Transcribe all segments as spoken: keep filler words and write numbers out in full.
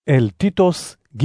אל טיטוס ג'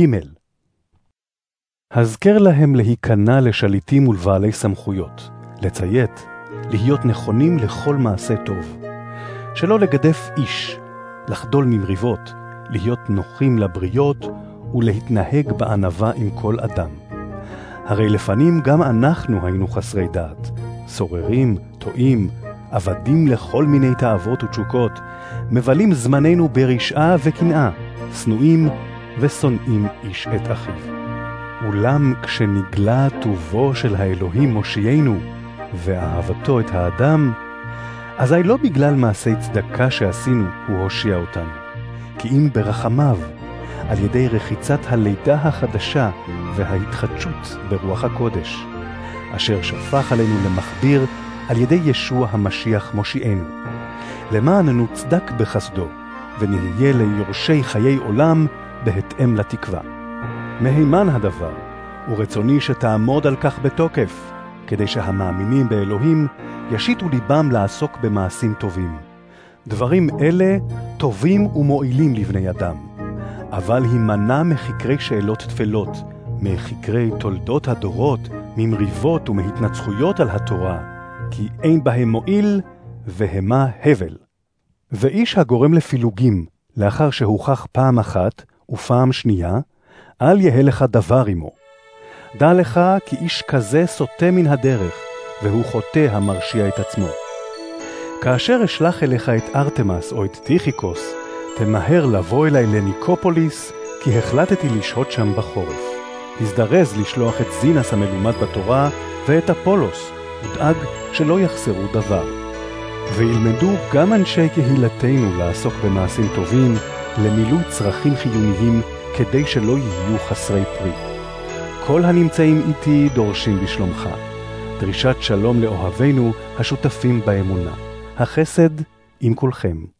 הזכר להם להיכנע לשליטים ולבעלי סמכויות, לציית, להיות נכונים לכל מעשה טוב, שלא לגדף איש, לחדול ממריבות, להיות נוחים לבריות ולהתנהג בענווה עם כל אדם. הרי לפנים גם אנחנו היינו חסרי דעת, סוררים, טועים, עבדים לכל מיני תאוות ותשוקות, מבלים זמננו ברשעה וקנאה, שנואים ושונאים איש את אחיו. אולם כשנגלה טובו של האלוהים מושיענו ואהבתו את האדם, אזי לא בגלל מעשי צדקה שעשינו הוא הושיע אותנו, כי אם ברחמיו, על ידי רחיצת הלידה החדשה וההתחדשות ברוח הקודש, אשר שפך עלינו למחביר על ידי ישוע המשיח מושיענו, למען נוצדק בחסדו, ונהיה ליורשי חיי עולם בהתאם לתקווה. מהימן הדבר, ורצוני שתעמוד על כך בתוקף, כדי שהמאמינים באלוהים ישיתו ליבם לעסוק במעשים טובים. דברים אלה טובים ומועילים לבני אדם, אבל הימנע מחקרי שאלות תפלות, מחקרי תולדות הדורות, ממריבות ומהתנצחויות על התורה, כי אין בהם מועיל והמה הבל. ואיש הגורם לפילוגים, לאחר שהוכח פעם אחת ופעם שנייה, אל יהיה לך דבר עמו. דע לך כי איש כזה סוטה מן הדרך, והוא חוטא המרשיע את עצמו. כאשר אשלח אליך את ארטמס או את טיכיקוס, תמהר לבוא אליי לניקופוליס, כי החלטתי לשהות שם בחורף. הזדרז לשלוח את זינס המלומד בתורה ואת אפולוס, ודאג שלא יחסרו דבר. וילמדו גם אנשי קהילתנו לעסוק במעשים טובים, למילוי צרכים חיוניים, כדי שלא יהיו חסרי פרי. כל הנמצאים איתי דורשים בשלומך. דרישת שלום לאוהבינו השותפים באמונה. החסד עם כולכם.